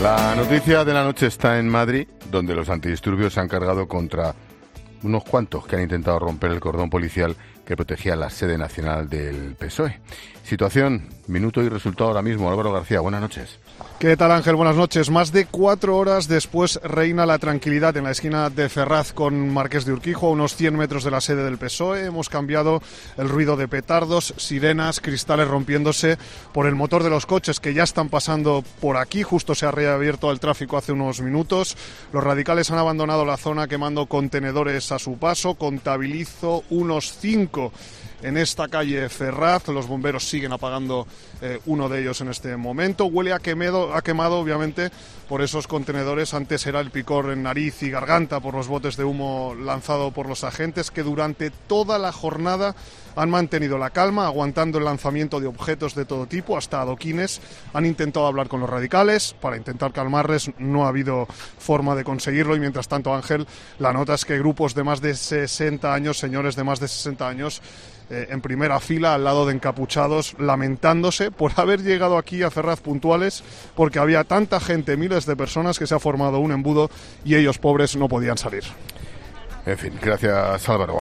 La noticia de la noche está en Madrid, donde los antidisturbios se han cargado contra unos cuantos que han intentado romper el cordón policial que protegía la sede nacional del PSOE. Situación, minuto y resultado ahora mismo. Álvaro García, buenas noches. ¿Qué tal, Ángel? Buenas noches. Más de 4 horas después reina la tranquilidad en la esquina de Ferraz con Marqués de Urquijo, a unos 100 metros de la sede del PSOE. Hemos cambiado el ruido de petardos, sirenas, cristales rompiéndose por el motor de los coches que ya están pasando por aquí. Justo se ha reabierto el tráfico hace unos minutos. Los radicales han abandonado la zona quemando contenedores a su paso. Contabilizo unos 5 en esta calle Ferraz. Los bomberos siguen apagando uno de ellos en este momento. Huele a quemado, obviamente, por esos contenedores. Antes era el picor en nariz y garganta por los botes de humo lanzado por los agentes, que durante toda la jornada han mantenido la calma, aguantando el lanzamiento de objetos de todo tipo, hasta adoquines. Han intentado hablar con los radicales para intentar calmarles. No ha habido forma de conseguirlo y, mientras tanto, Ángel, la nota es que grupos de más de 60 años, señores de más de 60 años, en primera fila, al lado de encapuchados, lamentándose por haber llegado aquí a Ferraz puntuales, porque había tanta gente, miles de personas, que se ha formado un embudo y ellos, pobres, no podían salir. En fin, gracias, Álvaro.